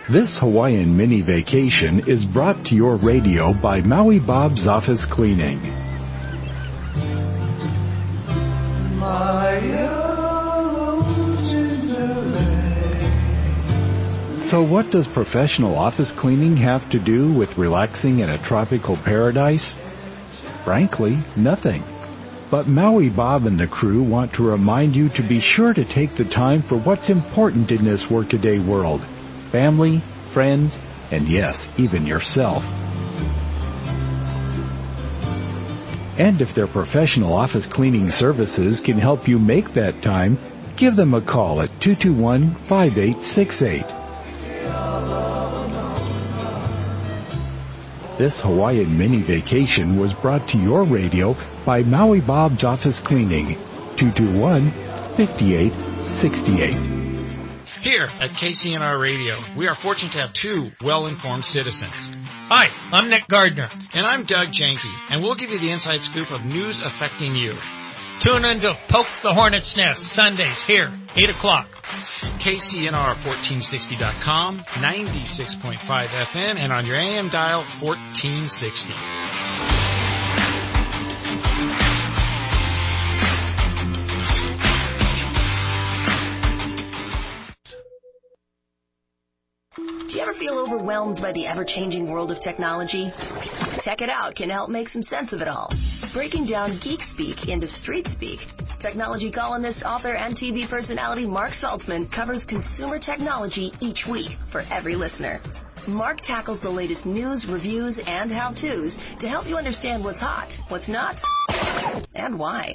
This Hawaiian mini vacation is brought to your radio by Maui Bob's Office Cleaning. So what does professional office cleaning have to do with relaxing in a tropical paradise? Frankly, nothing. But Maui Bob and the crew want to remind you to be sure to take the time for what's important in this workaday world. Family, friends, and yes, even yourself. And if their professional office cleaning services can help you make that time, give them a call at 221-5868. This Hawaiian mini vacation was brought to your radio by Maui Bob's Office Cleaning, 221-5868. Here at KCNR Radio, we are fortunate to have two well-informed citizens. Hi, I'm Nick Gardner. And I'm Doug Janke, and we'll give you the inside scoop of news affecting you. Tune in to Poke the Hornet's Nest, Sundays here, 8 o'clock. KCNR1460.com, 96.5 FM, and on your AM dial, 1460. Do you ever feel overwhelmed by the ever-changing world of technology? Tech It Out can help make some sense of it all. Breaking down geek speak into street speak, technology columnist, author, and TV personality Mark Saltzman covers consumer technology each week for every listener. Mark tackles the latest news, reviews, and how-tos to help you understand what's hot, what's not, and why.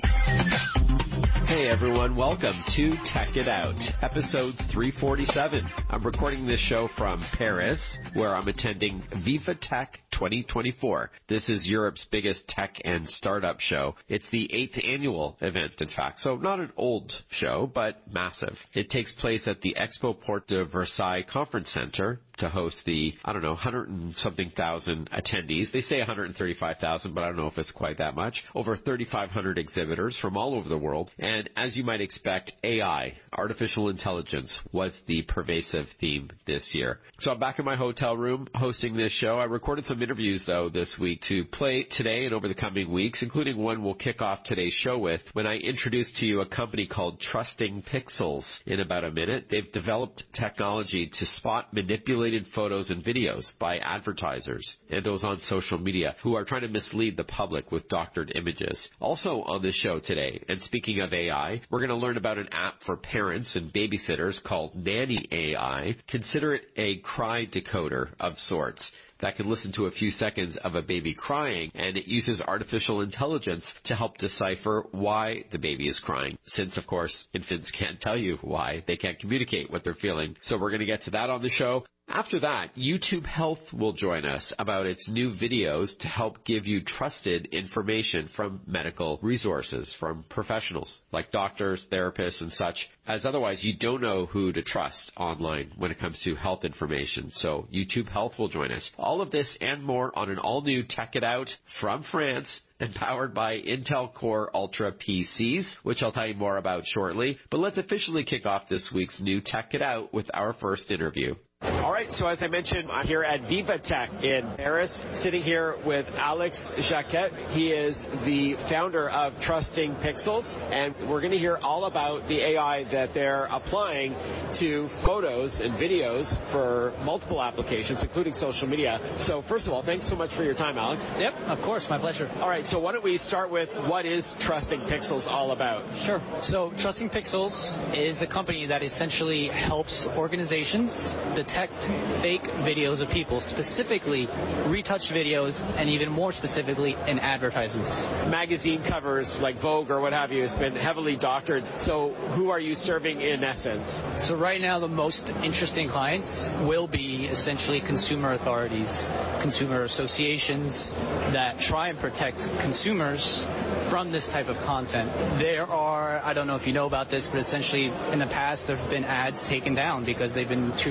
Hey everyone, welcome to Tech It Out, episode 347. I'm recording this show from Paris, where I'm attending Viva Tech 2024. This is Europe's biggest tech and startup show. It's the 8th annual event, in fact, so not an old show, but massive. It takes place at the Expo Porte de Versailles Conference Center to host the, 100 and something thousand attendees. They say 135,000, but I don't know if it's quite that much. Over 3,500 exhibitors from all over the world. And as you might expect, AI, artificial intelligence, was the pervasive theme this year. So I'm back in my hotel room hosting this show. I recorded some interviews, though, this week to play today and over the coming weeks, including one we'll kick off today's show with when I introduce to you a company called Trusting Pixels in about a minute. They've developed technology to spot manipulated photos and videos by advertisers and those on social media who are trying to mislead the public with doctored images. Also on the show today, and speaking of AI, we're going to learn about an app for parents and babysitters called Nanny AI. Consider it a cry decoder of sorts that can listen to a few seconds of a baby crying, and it uses artificial intelligence to help decipher why the baby is crying. Since, of course, infants can't tell you why. They can't communicate what they're feeling. So we're going to get to that on the show. After that, YouTube Health will join us about its new videos to help give you trusted information from medical resources, from professionals like doctors, therapists, and such, as otherwise you don't know who to trust online when it comes to health information. So YouTube Health will join us. All of this and more on an all-new Tech It Out from France and powered by Intel Core Ultra PCs, which I'll tell you more about shortly. But let's officially kick off this week's new Tech It Out with our first interview. All right, so as I mentioned, I'm here at Viva Tech in Paris, sitting here with Alex Jacquet. He is the founder of Trusting Pixels, and we're going to hear all about the AI that they're applying to photos and videos for multiple applications, including social media. So first of all, thanks so much for your time, Alex. Yep, of course, my pleasure. All right, so why don't we start with what is Trusting Pixels all about? Sure. So Trusting Pixels is a company that essentially helps organizations detect fake videos of people, specifically retouched videos, and even more specifically in advertisements. Magazine covers like Vogue or what have you has been heavily doctored. So who are you serving in essence? So right now the most interesting clients will be essentially consumer authorities, consumer associations that try and protect consumers from this type of content. There are, I don't know if you know about this, but essentially in the past there have been ads taken down because they've been too retouched.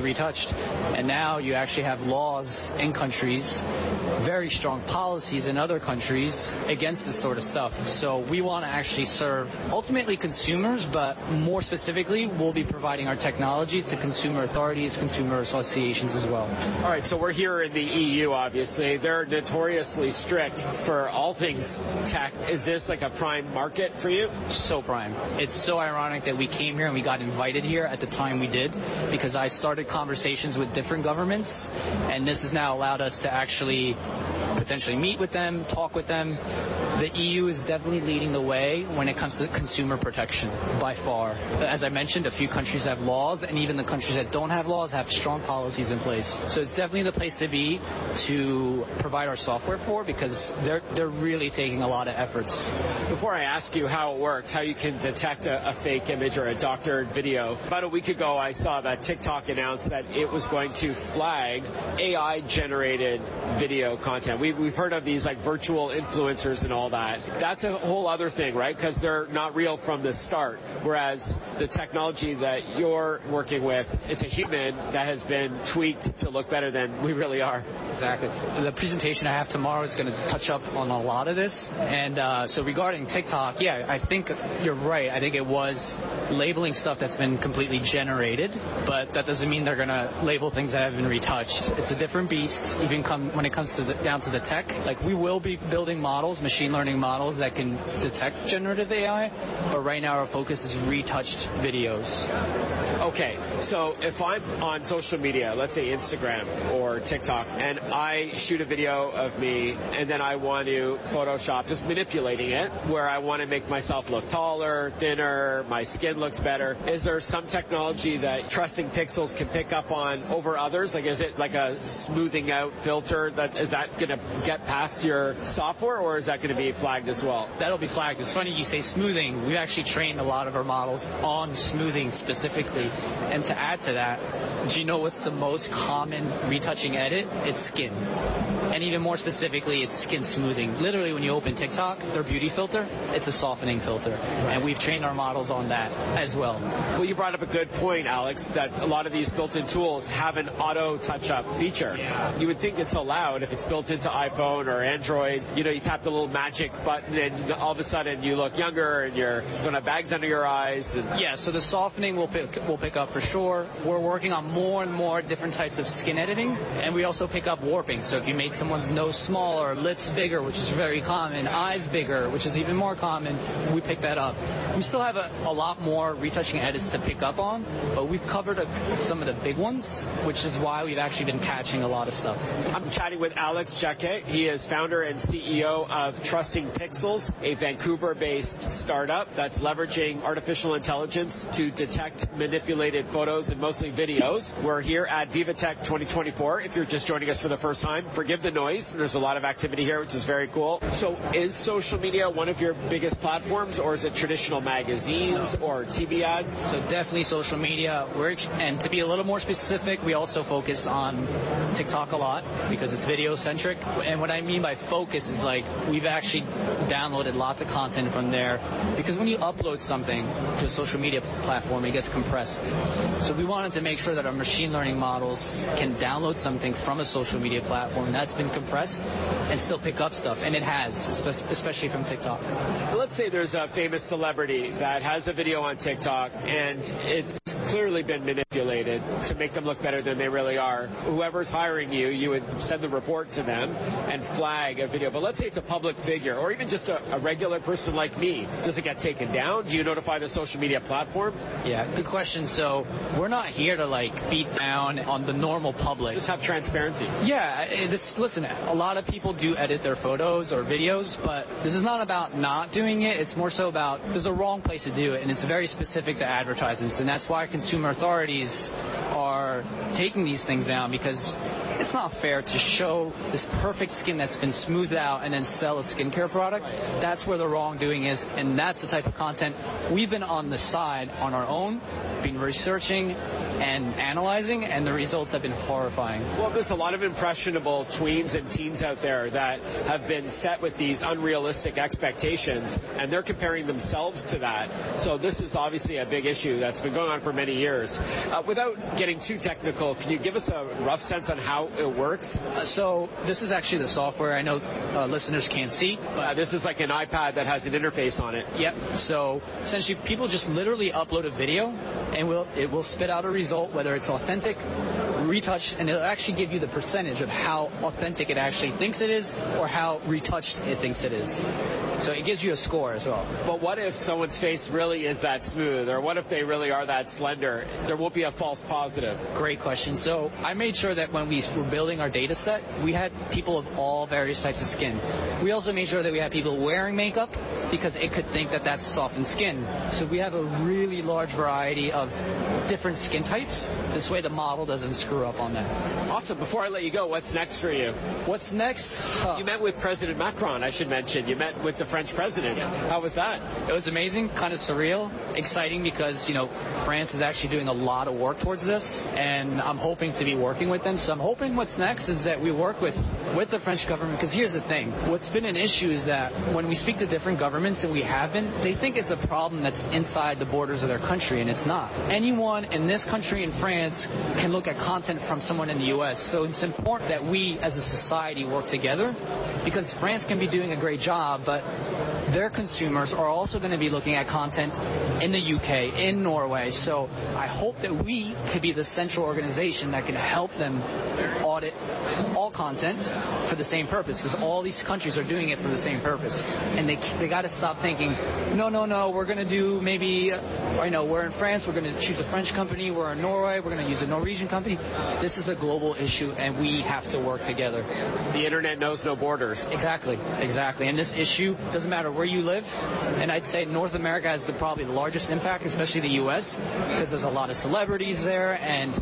And now you actually have laws in countries, very strong policies in other countries against this sort of stuff. So we want to actually serve ultimately consumers, but more specifically, we'll be providing our technology to consumer authorities, consumer associations as well. All right, so we're here in the EU, obviously. They're notoriously strict for all things tech. Is this like a prime market for you? So prime. It's so ironic that we came here and we got invited here at the time we did, because I started conversations with different governments, and this has now allowed us to actually potentially meet with them, talk with them. The EU is definitely leading the way when it comes to consumer protection, by far. As I mentioned, a few countries have laws, and even the countries that don't have laws have strong policies in place. So it's definitely the place to be to provide our software for, because they're really taking a lot of efforts. Before I ask you how it works, how you can detect a fake image or a doctored video, about a week ago I saw that TikTok announced that it was going to flag AI-generated video content. We've heard of these like virtual influencers and all that. That's a whole other thing, right? Because they're not real from the start. Whereas the technology that you're working with, it's a human that has been tweaked to look better than we really are. Exactly. The presentation I have tomorrow is going to touch up on a lot of this. And so regarding TikTok, yeah, I think you're right. I think it was labeling stuff that's been completely generated, but that doesn't mean they're going to label things that have been retouched. It's a different beast, even when it comes to down to the tech. Like, we will be building models, machine learning models that can detect generative AI, but right now our focus is retouched videos. Okay, so if I'm on social media, let's say Instagram or TikTok, and I shoot a video of me, and then I want to Photoshop, just manipulating it, where I want to make myself look taller, thinner, my skin looks better, is there some technology that Trusting Pixels can pick up on over others? Like, is it like a smoothing out filter? Is that going to get past your software, or is that going to be flagged as well? That'll be flagged. It's funny you say smoothing. We've actually trained a lot of our models on smoothing specifically. And to add to that, do you know what's the most common retouching edit? It's skin. And even more specifically, it's skin smoothing. Literally, when you open TikTok, their beauty filter, it's a softening filter. And we've trained our models on that as well. Well, you brought up a good point, Alex, that a lot of these built-in tools have an auto touch-up feature. Yeah. You would think it's allowed if it's built into iPhone or Android. You know, you tap the little magic button and all of a sudden you look younger and you don't have bags under your eyes. Yeah, so the softening will pick up for sure. We're working on more and more different types of skin editing, and we also pick up warping. So if you made someone's nose smaller, lips bigger, which is very common, eyes bigger, which is even more common, we pick that up. We still have a lot more retouching edits to pick up on, but we've covered some of the big ones, which is why we've actually been catching a lot of stuff. I'm chatting with Alex Jacquet. He is founder and CEO of Trusting Pixels, a Vancouver-based startup that's leveraging artificial intelligence to detect manipulated photos and mostly videos. We're here at VivaTech 2024. If you're just joining us for the first time, forgive the noise. There's a lot of activity here, which is very cool. So is social media one of your biggest platforms, or is it traditional magazines or TV ads? So definitely social media. And to be a little more specific, we also focus on TikTok a lot because it's video-centric. And what I mean by focus is, like, we've actually downloaded lots of content from there, because when you upload something to a social media platform, it gets compressed. So we wanted to make sure that our machine learning models can download something from a social media platform that's been compressed and still pick up stuff. And it has, especially from TikTok. Let's say there's a famous celebrity that has a video on TikTok and it's clearly been manipulated to make them look better than they really are. Whoever's hiring you, you would send the report to them and flag a video. But let's say it's a public figure or even just a regular person like me. Does it get taken down? Do you notify the social media platform? Yeah, good question. So we're not here to like beat down on the normal public. Just have transparency. Yeah, listen, a lot of people do edit their photos or videos, but this is not about not doing it. It's more so about there's a wrong place to do it, and it's very specific to advertisements, and that's why consumer authorities are taking these things down, because it's not fair to show this perfect skin that's been smoothed out and then sell a skincare product. That's where the wrongdoing is, and that's the type of content we've been on the side on our own, been researching and analyzing, and the results have been horrifying. Well, there's a lot of impressionable tweens and teens out there that have been set with these unrealistic expectations, and they're comparing themselves to that. So this is obviously a big issue that's been going on for many years. Without getting too technical, can you give us a rough sense on how it works? So this is actually the software. I know listeners can't see, but this is like an iPad that has an interface on it. Yep. So essentially, people just literally upload a video, and it will spit out a result, whether it's authentic, retouched, and it'll actually give you the percentage of how authentic it actually thinks it is or how retouched it thinks it is. So it gives you a score as well. But what if someone's face really is that smooth, or what if they really are that slender? There won't be a false positive. Great question. So I made sure that when we were building our data set, we had people of all various types of skin. We also made sure that we had people wearing makeup because it could think that that's softened skin. So we have a really large variety of different skin types. This way the model doesn't screw up on that. Awesome. Before I let you go, what's next for you? What's next? You met with President Macron, I should mention. You met with the French president. Yeah. How was that? It was amazing, kind of surreal, exciting because, France is actually doing a lot of work towards this, and I'm hoping to be working with them. So I'm hoping what's next is that we work with the French government, because here's the thing. What's been an issue is that when we speak to different governments, and we have been, they think it's a problem that's inside the borders of their country, and it's not. Anyone in this country in France can look at content from someone in the U.S., so it's important that we as a society work together, because France can be doing a great job, but their consumers are also going to be looking at content in the UK, in Norway. So I hope that we could be the central organization that can help them audit all content for the same purpose, because all these countries are doing it for the same purpose. And they got to stop thinking, no, we're going to do maybe, we're in France, we're going to choose a French company, we're in Norway, we're going to use a Norwegian company. This is a global issue, and we have to work together. The internet knows no borders. Exactly. And this issue doesn't matter where you live, and I'd say North America has probably the largest impact, especially the U.S., because there's a lot of celebrities there, and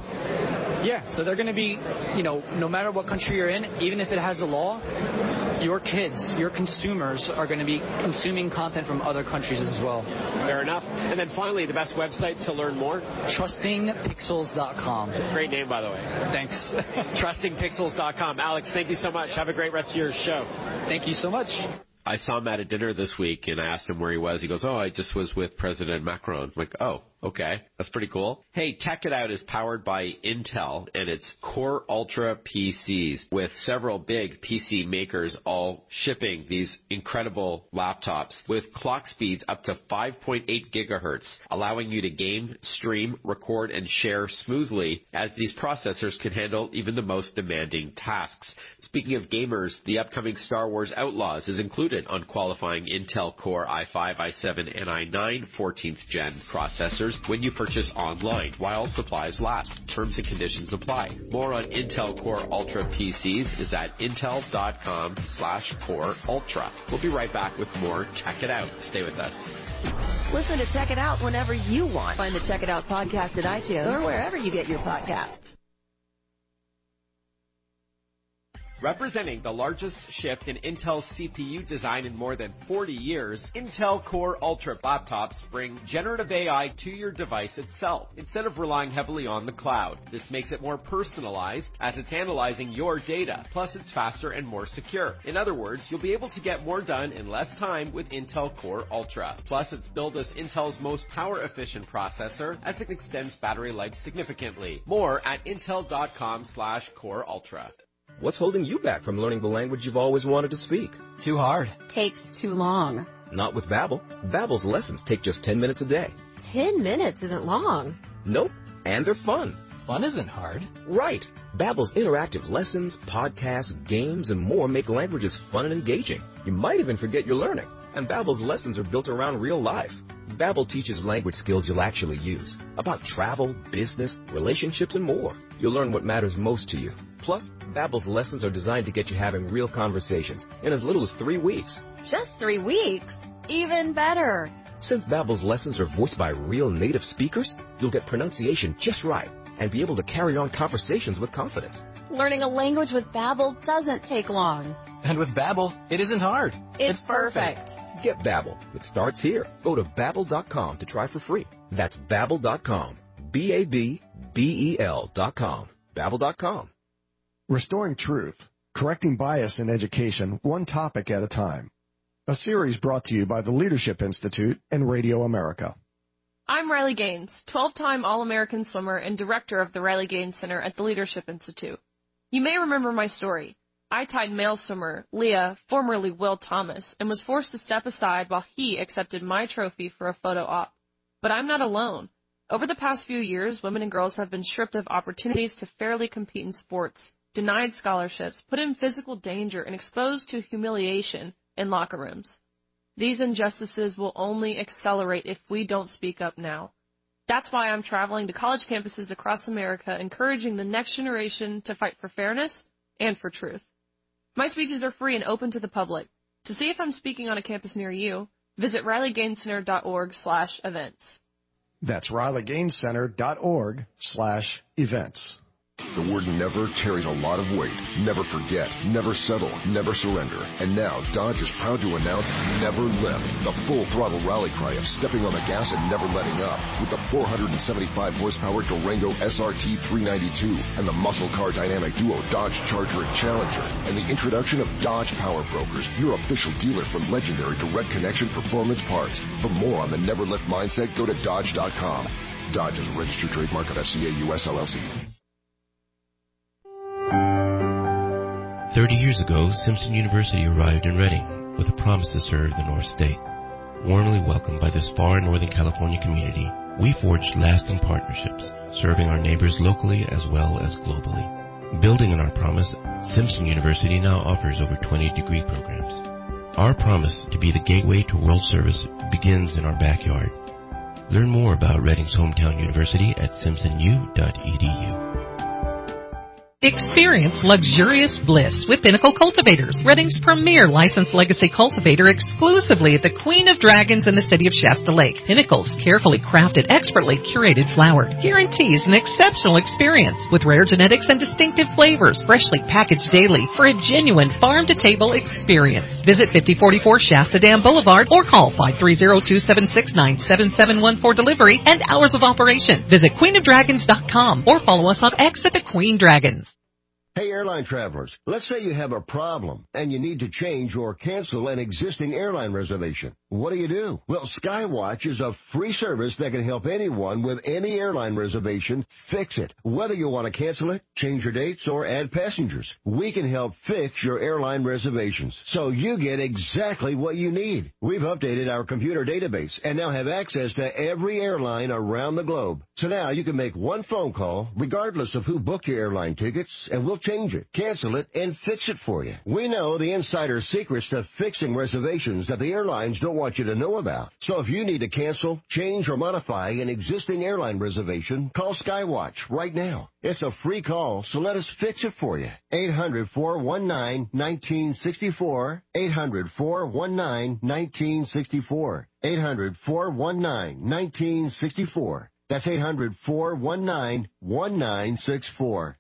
so they're going to be, no matter what country you're in, even if it has a law, your kids, your consumers are going to be consuming content from other countries as well. Fair enough. And then finally, the best website to learn more? TrustingPixels.com. Great name, by the way. Thanks. TrustingPixels.com. Alex, thank you so much. Have a great rest of your show. Thank you so much. I saw him at a dinner this week, and I asked him where he was. He goes, I just was with President Macron. I'm like, okay. That's pretty cool. Hey, Tech It Out is powered by Intel and its Core Ultra PCs, with several big PC makers all shipping these incredible laptops with clock speeds up to 5.8 gigahertz, allowing you to game, stream, record, and share smoothly, as these processors can handle even the most demanding tasks. Speaking of gamers, the upcoming Star Wars Outlaws is included on qualifying Intel Core i5, i7, and i9 14th Gen processors when you purchase online while supplies last. Terms and conditions apply. More on Intel Core Ultra PCs is at intel.com/Core Ultra. We'll be right back with more Tech It Out. Stay with us. Listen to Tech It Out whenever you want. Find the Tech It Out podcast at iTunes or wherever you get your podcasts. Representing the largest shift in Intel CPU design in more than 40 years, Intel Core Ultra laptops bring generative AI to your device itself, instead of relying heavily on the cloud. This makes it more personalized, as it's analyzing your data, plus it's faster and more secure. In other words, you'll be able to get more done in less time with Intel Core Ultra. Plus, it's billed as Intel's most power-efficient processor, as it extends battery life significantly. More at intel.com/Core Ultra. What's holding you back from learning the language you've always wanted to speak? Too hard. Takes too long. Not with Babbel. Babbel's lessons take just 10 minutes a day. 10 minutes isn't long. Nope. And they're fun. Fun isn't hard. Right. Babbel's interactive lessons, podcasts, games, and more make languages fun and engaging. You might even forget you're learning. And Babbel's lessons are built around real life. Babbel teaches language skills you'll actually use, about travel, business, relationships, and more. You'll learn what matters most to you. Plus, Babbel's lessons are designed to get you having real conversations in as little as 3 weeks. Just 3 weeks? Even better. Since Babbel's lessons are voiced by real native speakers, you'll get pronunciation just right and be able to carry on conversations with confidence. Learning a language with Babbel doesn't take long. And with Babbel, it isn't hard. It's perfect. Get Babbel. It starts here. Go to Babbel.com to try for free. That's Babbel.com. Babbel.com. Babbel.com. Restoring Truth. Correcting bias in education, one topic at a time. A series brought to you by the Leadership Institute and Radio America. I'm Riley Gaines, 12-time All-American swimmer and director of the Riley Gaines Center at the Leadership Institute. You may remember my story. I tied male swimmer Leah, formerly Will Thomas, and was forced to step aside while he accepted my trophy for a photo op. But I'm not alone. Over the past few years, women and girls have been stripped of opportunities to fairly compete in sports, denied scholarships, put in physical danger, and exposed to humiliation in locker rooms. These injustices will only accelerate if we don't speak up now. That's why I'm traveling to college campuses across America, encouraging the next generation to fight for fairness and for truth. My speeches are free and open to the public. To see if I'm speaking on a campus near you, visit RileyGainesCenter.org/events. That's RileyGainesCenter.org/events. The word never carries a lot of weight. Never forget, never settle, never surrender. And now, Dodge is proud to announce Never Lift, the full-throttle rally cry of stepping on the gas and never letting up. With the 475-horsepower Durango SRT 392 and the muscle car dynamic duo Dodge Charger and Challenger. And the introduction of Dodge Power Brokers, your official dealer for legendary direct connection performance parts. For more on the Never Lift mindset, go to Dodge.com. Dodge is a registered trademark of FCA US LLC. 30 years ago, Simpson University arrived in Reading with a promise to serve the North State. Warmly welcomed by this far Northern California community, we forged lasting partnerships, serving our neighbors locally as well as globally. Building on our promise, Simpson University now offers over 20 degree programs. Our promise to be the gateway to world service begins in our backyard. Learn more about Reading's hometown university at simpsonu.edu. Experience luxurious bliss with Pinnacle Cultivators, Reading's premier licensed legacy cultivator, exclusively at the Queen of Dragons in the city of Shasta Lake. Pinnacle's carefully crafted, expertly curated flower guarantees an exceptional experience with rare genetics and distinctive flavors, freshly packaged daily for a genuine farm-to-table experience. Visit 5044 Shasta Dam Boulevard or call 530-276-9771 for delivery and hours of operation. Visit queenofdragons.com or follow us on X at the Queen Dragons. Hey, airline travelers, let's say you have a problem and you need to change or cancel an existing airline reservation. What do? Well, Skywatch is a free service that can help anyone with any airline reservation fix it. Whether you want to cancel it, change your dates, or add passengers, we can help fix your airline reservations so you get exactly what you need. We've updated our computer database and now have access to every airline around the globe. So now you can make one phone call regardless of who booked your airline tickets, and we'll change it, cancel it, and fix it for you. We know the insider secrets to fixing reservations that the airlines don't want you to know about. So if you need to cancel, change, or modify an existing airline reservation, call Skywatch right now. It's a free call, so let us fix it for you. 800-419-1964. 800-419-1964. 800-419-1964. That's 800-419-1964.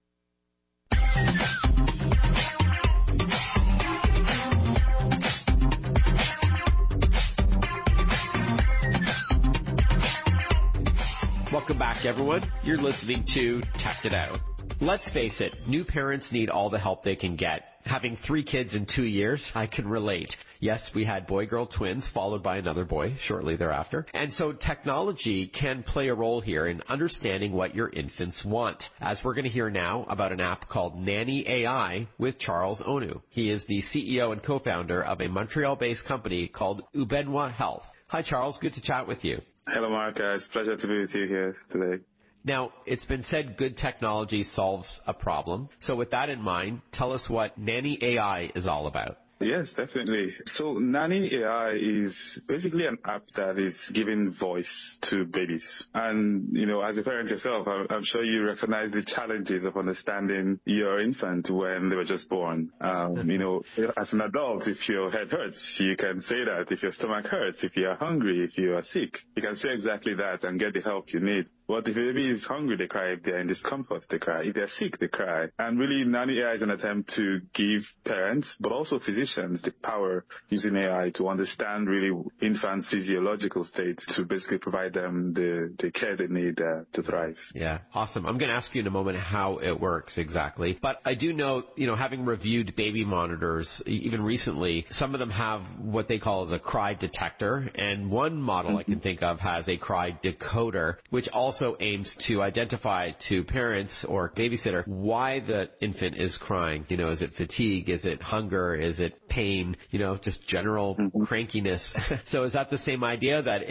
Welcome back, everyone. You're listening to Tech It Out. Let's face it, new parents need all the help they can get. Having 3 kids in 2 years, I can relate. Yes, we had boy-girl twins followed by another boy shortly thereafter. And so technology can play a role here in understanding what your infants want. As we're going to hear now about an app called Nanny AI with Charles Onu. He is the CEO and co-founder of a Montreal-based company called Ubenwa Health. Hi, Charles. Good to chat with you. Hello, Mark. It's a pleasure to be with you here today. Now, it's been said good technology solves a problem. So with that in mind, tell us what Nanny AI is all about. Yes, definitely. So Nanny AI is basically an app that is giving voice to babies. And, you know, as a parent yourself, I'm sure you recognize the challenges of understanding your infant when they were just born. You know, as an adult, if your head hurts, you can say that. If your stomach hurts, if you are hungry, if you are sick, you can say exactly that and get the help you need. But if a baby is hungry, they cry. If they're in discomfort, they cry. If they're sick, they cry. And really, Nanny AI is an attempt to give parents, but also physicians, the power using AI to understand really infants' physiological state to basically provide them the care they need to thrive. Yeah, awesome. I'm going to ask you in a moment how it works exactly. But I do know, having reviewed baby monitors, even recently, some of them have what they call as a cry detector. And one model I can think of has a cry decoder, which also aims to identify to parents or babysitter why the infant is crying. Is it fatigue? Is it hunger? Is it pain? Just general crankiness. So is that the same idea that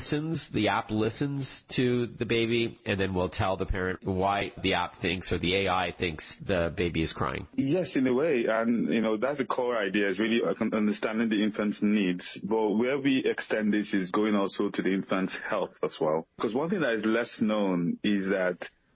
the app listens to the baby and then will tell the parent why the app thinks or the AI thinks the baby is crying? Yes, in a way. And, that's the core idea, is really understanding the infant's needs. But where we extend this is going also to the infant's health as well. Because one thing that is less known is that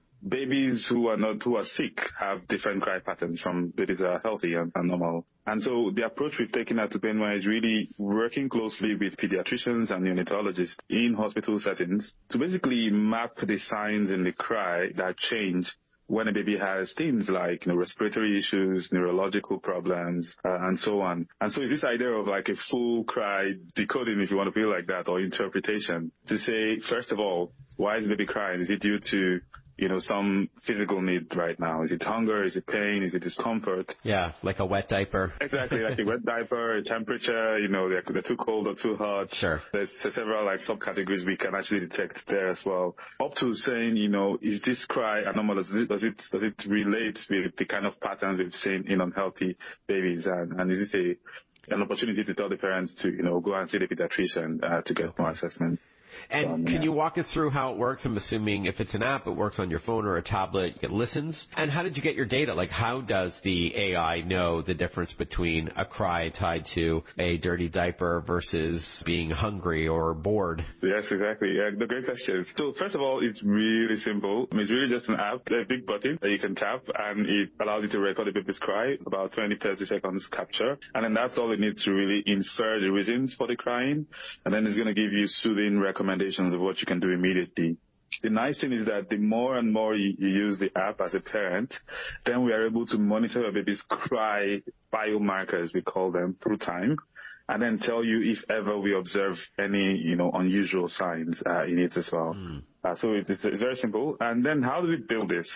babies who are sick have different cry patterns from babies that are healthy and normal. And so the approach we've taken at Ubenwa is really working closely with pediatricians and neonatologists in hospital settings to basically map the signs in the cry that change when a baby has things like respiratory issues, neurological problems, and so on. And so it's this idea of like a full cry decoding, if you want to feel like that, or interpretation to say, first of all, why is the baby crying? Is it due to some physical need right now? Is it hunger? Is it pain? Is it discomfort? Yeah, like a wet diaper. Exactly, like a wet diaper, a temperature, they're too cold or too hot. Sure. There's several subcategories we can actually detect there as well. Up to saying, is this cry anomalous? Does it relate with the kind of patterns we've seen in unhealthy babies? And is this an opportunity to tell the parents to, go and see the pediatrician to get more assessment? And can you walk us through how it works? I'm assuming if it's an app, it works on your phone or a tablet, it listens. And how did you get your data? Like, how does the AI know the difference between a cry tied to a dirty diaper versus being hungry or bored? Yes, exactly. Yeah, the great question. So first of all, it's really simple. It's really just an app, a big button that you can tap, and it allows you to record the baby's cry, about 20, 30 seconds capture. And then that's all it needs to really infer the reasons for the crying. And then it's going to give you soothing recommendations of what you can do immediately. The nice thing is that the more and more you use the app as a parent, then we are able to monitor a baby's cry biomarkers, we call them, through time, and then tell you if ever we observe any, unusual signs in it as well. So it's very simple. And then how do we build this?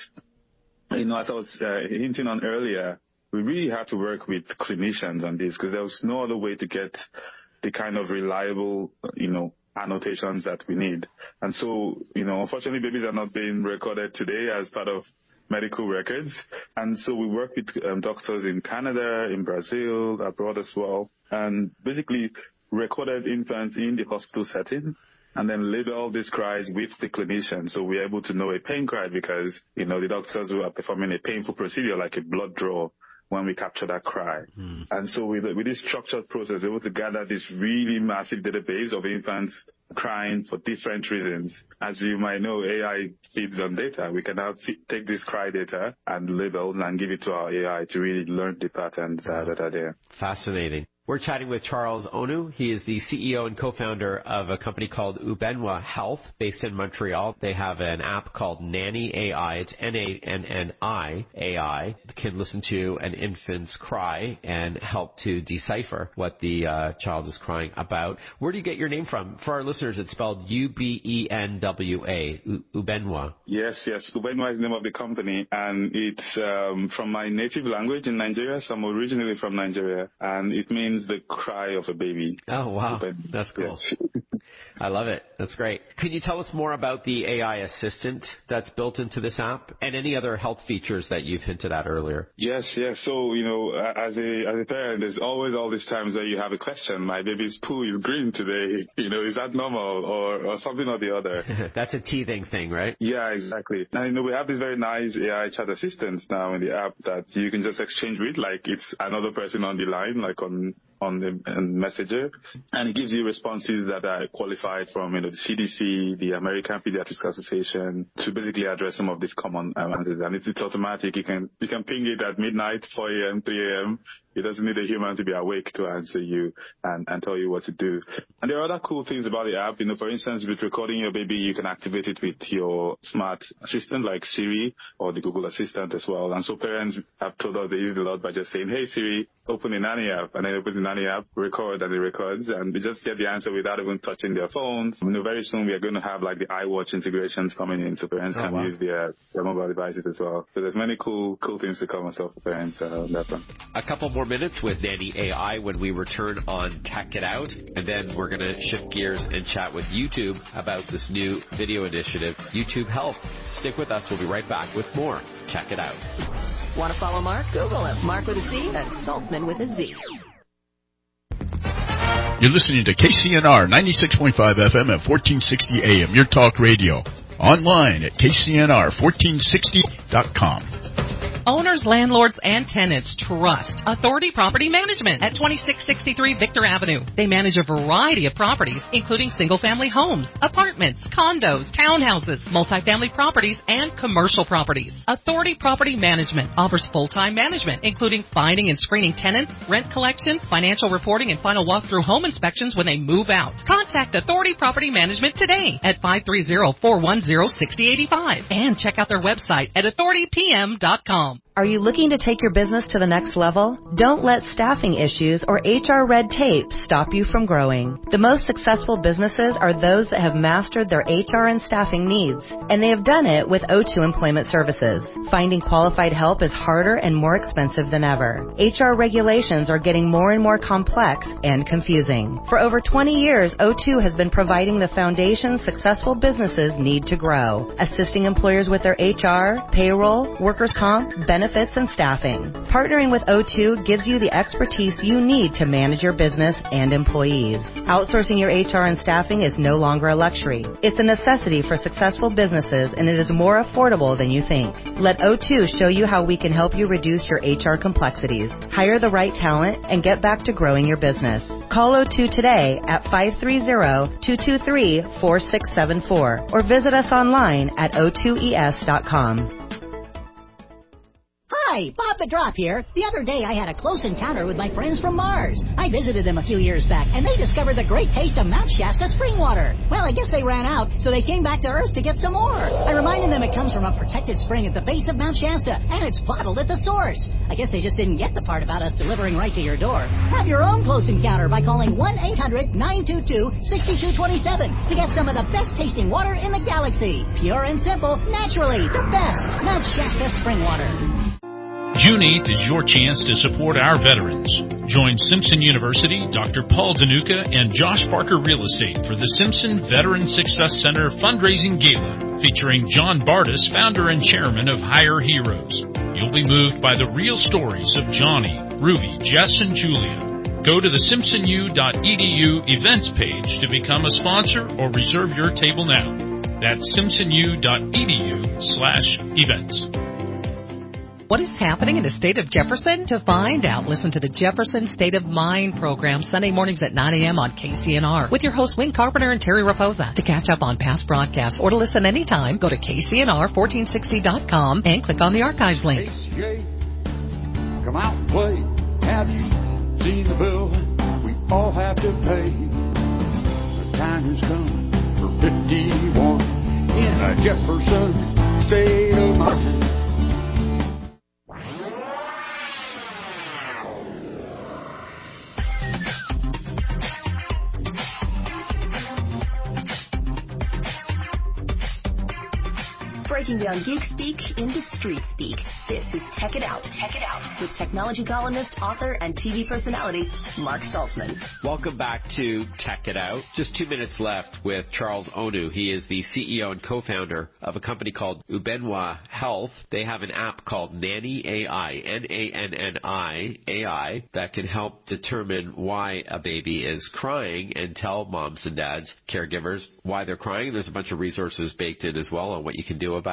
As I was hinting on earlier, we really had to work with clinicians on this because there was no other way to get the kind of reliable, annotations that we need. And so, unfortunately, babies are not being recorded today as part of medical records. And so we work with doctors in Canada, in Brazil, abroad as well, and basically recorded infants in the hospital setting and then label these cries with the clinician. So we're able to know a pain cry because, the doctors who are performing a painful procedure like a blood draw when we capture that cry. And so with this structured process, we're able to gather this really massive database of infants crying for different reasons. As you might know, AI feeds on data. We can now take this cry data and labels and give it to our AI to really learn the patterns that are there. Fascinating. We're chatting with Charles Onu. He is the CEO and co-founder of a company called Ubenwa Health based in Montreal. They have an app called Nanny AI. It's Nanni AI. It can listen to an infant's cry and help to decipher what the child is crying about. Where do you get your name from? For our listeners, it's spelled Ubenwa, Ubenwa. Yes. Ubenwa is the name of the company, and it's from my native language in Nigeria. So I'm originally from Nigeria, and it means the cry of a baby. Oh, wow. That's cool. Yes. I love it. That's great. Can you tell us more about the AI assistant that's built into this app and any other health features that you've hinted at earlier? Yes. So, as a parent, there's always all these times where you have a question. My baby's poo is green today. Is that normal or something or the other? That's a teething thing, right? Yeah, exactly. And, we have this very nice AI chat assistant now in the app that you can just exchange with, like it's another person on the line, like on the messenger, and it gives you responses that are qualified from the CDC, the American Pediatrics Association, to basically address some of these common answers. And it's automatic. You can ping it at midnight, 4 a.m., 3 a.m. It doesn't need a human to be awake to answer you and tell you what to do. And there are other cool things about the app. For instance, with recording your baby, you can activate it with your smart assistant like Siri or the Google Assistant as well. And so parents have told us they use it a lot by just saying, hey, Siri, open the Nanny app. And then open the Nanny app, record, and it records. And they just get the answer without even touching their phones. Very soon we are going to have like the iWatch integrations coming in so parents can use their mobile devices as well. So there's many cool things to come as well for parents on that one. A couple more minutes with Nanny AI when we return on Tech It Out. And then we're going to shift gears and chat with YouTube about this new video initiative, YouTube Health. Stick with us. We'll be right back with more Tech It Out. Want to follow Mark? Google him. Mark with a C and Saltzman with a Z. You're listening to KCNR 96.5 FM at 1460 AM, your talk radio. Online at KCNR1460.com. Owners, landlords, and tenants trust Authority Property Management at 2663 Victor Avenue. They manage a variety of properties, including single-family homes, apartments, condos, townhouses, multifamily properties, and commercial properties. Authority Property Management offers full-time management, including finding and screening tenants, rent collection, financial reporting, and final walkthrough home inspections when they move out. Contact Authority Property Management today at 530-410-6085 and check out their website at authoritypm.com. Are you looking to take your business to the next level? Don't let staffing issues or HR red tape stop you from growing. The most successful businesses are those that have mastered their HR and staffing needs, and they have done it with O2 Employment Services. Finding qualified help is harder and more expensive than ever. HR regulations are getting more and more complex and confusing. For over 20 years, O2 has been providing the foundation successful businesses need to grow, assisting employers with their HR, payroll, workers' comp, benefits, and staffing. Partnering with O2 gives you the expertise you need to manage your business and employees. Outsourcing your HR and staffing is no longer a luxury. It's a necessity for successful businesses, and it is more affordable than you think. Let O2 show you how we can help you reduce your HR complexities, hire the right talent, and get back to growing your business. Call O2 today at 530-223-4674 or visit us online at o2es.com. Hi, Bob the Drop here. The other day I had a close encounter with my friends from Mars. I visited them a few years back, and they discovered the great taste of Mount Shasta spring water. Well, I guess they ran out, so they came back to Earth to get some more. I reminded them it comes from a protected spring at the base of Mount Shasta, and it's bottled at the source. I guess they just didn't get the part about us delivering right to your door. Have your own close encounter by calling 1-800-922-6227 to get some of the best tasting water in the galaxy. Pure and simple, naturally, the best. Mount Shasta spring water. June 8th is your chance to support our veterans. Join Simpson University, Dr. Paul Danuka, and Josh Parker Real Estate for the Simpson Veteran Success Center Fundraising Gala, featuring John Bardis, founder and chairman of Hire Heroes. You'll be moved by the real stories of Johnny, Ruby, Jess, and Julia. Go to the simpsonu.edu events page to become a sponsor or reserve your table now. That's simpsonu.edu/events. What is happening in the state of Jefferson? To find out, listen to the Jefferson State of Mind program Sunday mornings at 9 a.m. on KCNR with your hosts Wayne Carpenter and Terry Raposa. To catch up on past broadcasts or to listen anytime, go to KCNR1460.com and click on the archives link. ACA, come out and play. Have you seen the bill we all have to pay? The time has come for 51 in a Jefferson State of Mind. Breaking down geek speak into street speak. This is Tech It Out. Tech It Out with technology columnist, author, and TV personality Mark Saltzman. Welcome back to Tech It Out. Just 2 minutes left with Charles Onu. He is the CEO and co-founder of a company called Ubenwa Health. They have an app called Nanny AI, Nanni AI, that can help determine why a baby is crying and tell moms and dads, caregivers, why they're crying. There's a bunch of resources baked in as well on what you can do about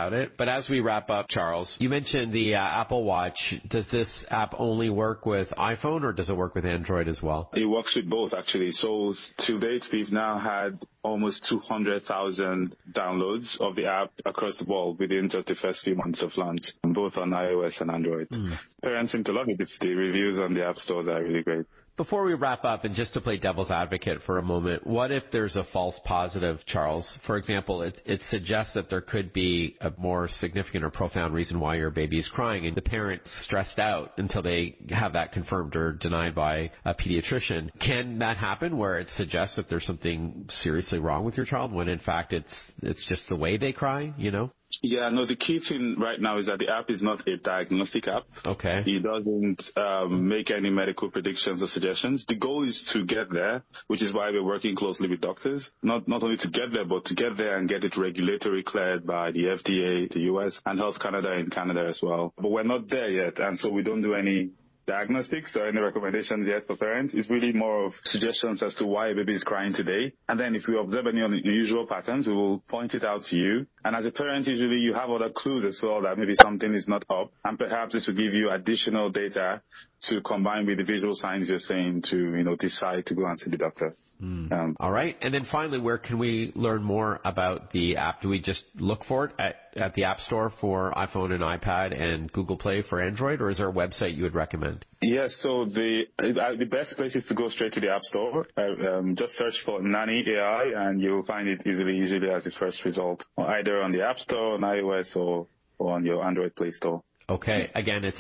about it. But as we wrap up, Charles, you mentioned the Apple Watch. Does this app only work with iPhone, or does it work with Android as well? It works with both, actually. So to date, we've now had almost 200,000 downloads of the app across the world within just the first few months of launch, both on iOS and Android. Parents seem to love it. The reviews on the app stores are really great. Before we wrap up, and just to play devil's advocate for a moment, what if there's a false positive, Charles? For example, it suggests that there could be a more significant or profound reason why your baby is crying, and the parent's stressed out until they have that confirmed or denied by a pediatrician. Can that happen, where it suggests that there's something seriously wrong with your child, when in fact it's just the way they cry, you know? Yeah, no, the key thing right now is that the app is not a diagnostic app. Okay. It doesn't make any medical predictions or suggestions. The goal is to get there, which is why we're working closely with doctors, not only to get there, but to get there and get it regulatory cleared by the FDA, the US, and Health Canada in Canada as well. But we're not there yet, and so we don't do any diagnostics or any recommendations yet for parents. It's really more of suggestions as to why a baby is crying today. And then if we observe any unusual patterns, we will point it out to you. And as a parent, usually you have other clues as well that maybe something is not up. And perhaps this will give you additional data to combine with the visual signs you're saying to, decide to go and see the doctor. All right. And then finally, where can we learn more about the app? Do we just look for it at the App Store for iPhone and iPad and Google Play for Android, or is there a website you would recommend? Yes, so the best place is to go straight to the App Store. Just search for Nanny AI and you'll find it usually as the first result, either on the App Store, on iOS, or on your Android Play Store. Okay. Again, it's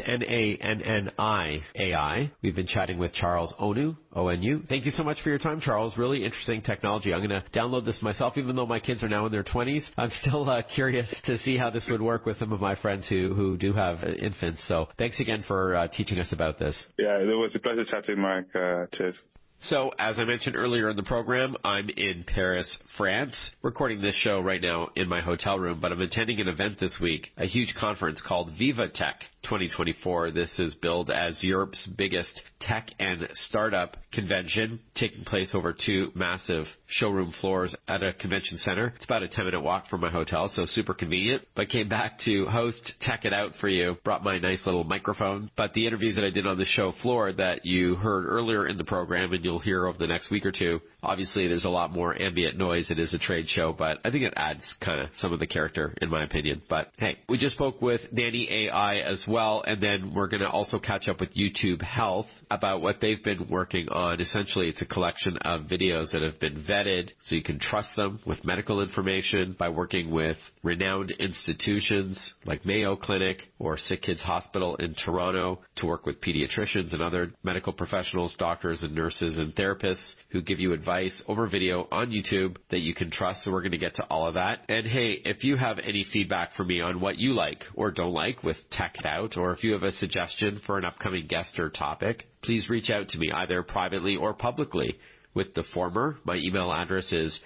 Nanni AI. We've been chatting with Charles Onu, O-N-U. Thank you so much for your time, Charles. Really interesting technology. I'm going to download this myself, even though my kids are now in their 20s. I'm still curious to see how this would work with some of my friends who do have infants. So thanks again for teaching us about this. Yeah, it was a pleasure chatting, Mark. Cheers. So, as I mentioned earlier in the program, I'm in Paris, France, recording this show right now in my hotel room, but I'm attending an event this week, a huge conference called VivaTech 2024. This is billed as Europe's biggest tech and startup convention, taking place over 2 massive showroom floors at a convention center. It's about a 10-minute walk from my hotel, so super convenient. But came back to host Tech It Out for you, brought my nice little microphone. But the interviews that I did on the show floor that you heard earlier in the program and you'll hear over the next week or two, obviously there's a lot more ambient noise. It is a trade show, but I think it adds kind of some of the character in my opinion. But hey, we just spoke with Nanny AI as well, and then we're going to also catch up with YouTube Health about what they've been working on. Essentially, it's a collection of videos that have been vetted so you can trust them with medical information by working with renowned institutions like Mayo Clinic or Sick Kids Hospital in Toronto to work with pediatricians and other medical professionals, doctors and nurses and therapists who give you advice over video on YouTube that you can trust. So we're going to get to all of that. And hey, if you have any feedback for me on what you like or don't like with Tech It Out, or if you have a suggestion for an upcoming guest or topic, please reach out to me either privately or publicly. With the former, my email address is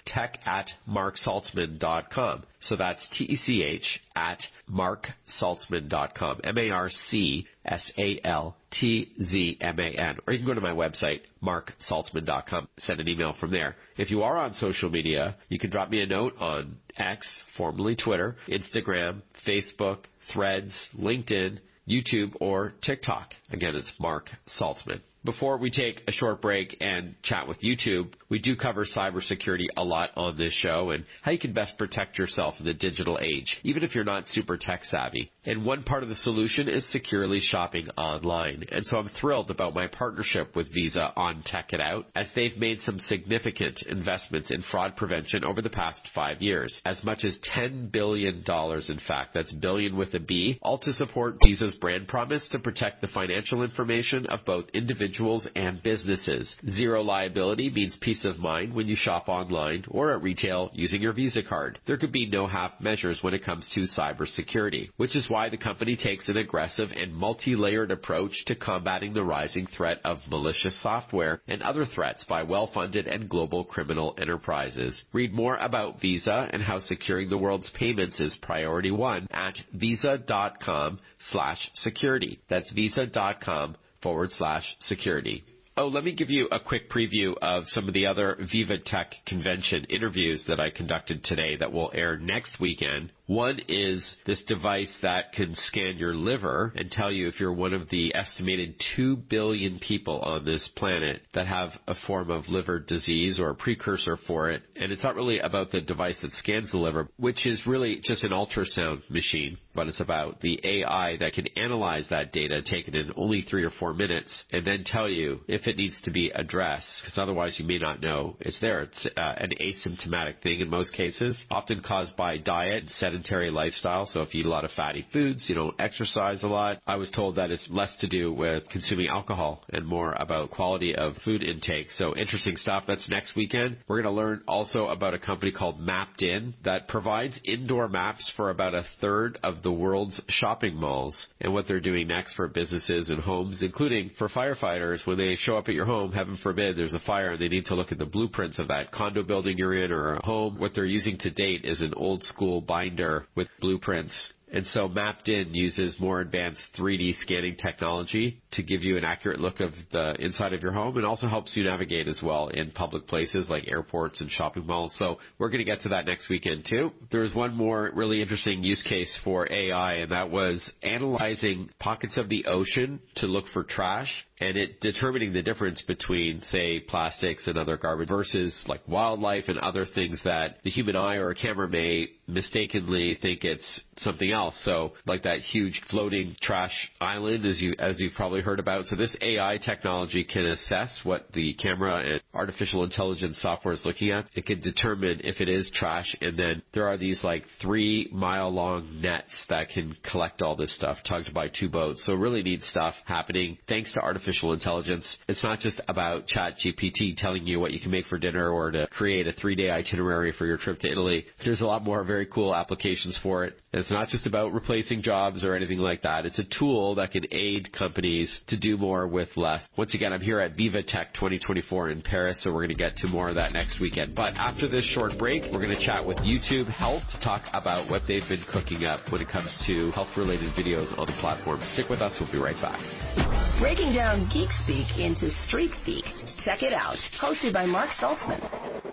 tech@marksaltzman.com. So that's TECH@marksaltzman.com. MarkSaltzman. Or you can go to my website, marksaltzman.com. Send an email from there. If you are on social media, you can drop me a note on X, formerly Twitter, Instagram, Facebook, Threads, LinkedIn, YouTube, or TikTok. Again, it's Mark Saltzman. Before we take a short break and chat with YouTube, we do cover cybersecurity a lot on this show and how you can best protect yourself in the digital age, even if you're not super tech savvy. And one part of the solution is securely shopping online. And so I'm thrilled about my partnership with Visa on Tech It Out, as they've made some significant investments in fraud prevention over the past 5 years. As much as $10 billion, in fact, that's billion with a B, all to support Visa's brand promise to protect the financial information of both individuals and businesses. Zero liability means peace of mind when you shop online or at retail using your Visa card. There could be no half measures when it comes to cybersecurity, which is why the company takes an aggressive and multi-layered approach to combating the rising threat of malicious software and other threats by well-funded and global criminal enterprises. Read more about Visa and how securing the world's payments is priority one at visa.com/security. That's visa.com/security. Oh, let me give you a quick preview of some of the other Viva Tech convention interviews that I conducted today that will air next weekend. One is this device that can scan your liver and tell you if you're one of the estimated 2 billion people on this planet that have a form of liver disease or a precursor for it. And it's not really about the device that scans the liver, which is really just an ultrasound machine, but it's about the AI that can analyze that data taken in only 3 or 4 minutes and then tell you if it needs to be addressed, because otherwise you may not know it's there. It's an asymptomatic thing in most cases, often caused by diet and sedentary lifestyle. So if you eat a lot of fatty foods, you don't exercise a lot. I was told that it's less to do with consuming alcohol and more about quality of food intake. So interesting stuff. That's next weekend. We're going to learn also about a company called Mapped In that provides indoor maps for about a third of the world's shopping malls, and what they're doing next for businesses and homes, including for firefighters when they show up at your home. Heaven forbid there's a fire and they need to look at the blueprints of that condo building you're in or a home. What they're using to date is an old school binder with blueprints. And so Mapped In uses more advanced 3D scanning technology to give you an accurate look of the inside of your home, and also helps you navigate as well in public places like airports and shopping malls. So we're going to get to that next weekend too. There's one more really interesting use case for AI, and that was analyzing pockets of the ocean to look for trash and it determining the difference between, say, plastics and other garbage versus like wildlife and other things that the human eye or a camera may mistakenly think it's something else. So like that huge floating trash island, as you've probably heard about. So this AI technology can assess what the camera and artificial intelligence software is looking at. It can determine if it is trash, and then there are these like 3-mile-long nets that can collect all this stuff, tugged by 2 boats. So really neat stuff happening thanks to artificial intelligence. It's not just about ChatGPT telling you what you can make for dinner or to create a 3-day itinerary for your trip to Italy. There's a lot more very cool applications for it. And it's not just about replacing jobs or anything like that. It's a tool that can aid companies to do more with less. Once again, I'm here at Viva Tech 2024 in Paris, so we're going to get to more of that next weekend. But after this short break, we're going to chat with YouTube Health to talk about what they've been cooking up when it comes to health-related videos on the platform. Stick with us. We'll be right back. Breaking down geek speak into street speak. Check it out. Hosted by Mark Saltzman.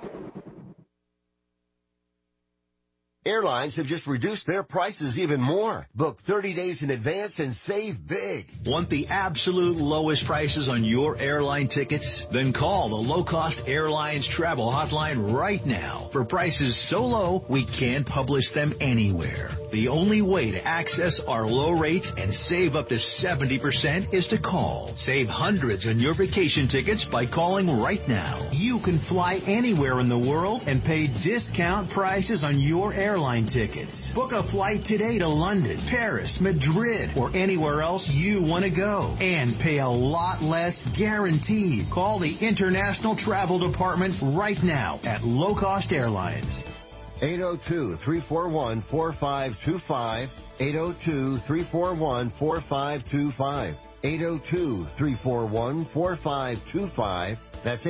Airlines have just reduced their prices even more. Book 30 days in advance and save big. Want the absolute lowest prices on your airline tickets? Then call the Low Cost Airlines Travel Hotline right now for prices so low we can't publish them anywhere. The only way to access our low rates and save up to 70% is to call. Save hundreds on your vacation tickets by calling right now. You can fly anywhere in the world and pay discount prices on your airline tickets. Book a flight today to London, Paris, Madrid, or anywhere else you want to go. And pay a lot less guaranteed. Call the International Travel Department right now at Low Cost Airlines. 802-341-4525. 802-341-4525. 802-341-4525. That's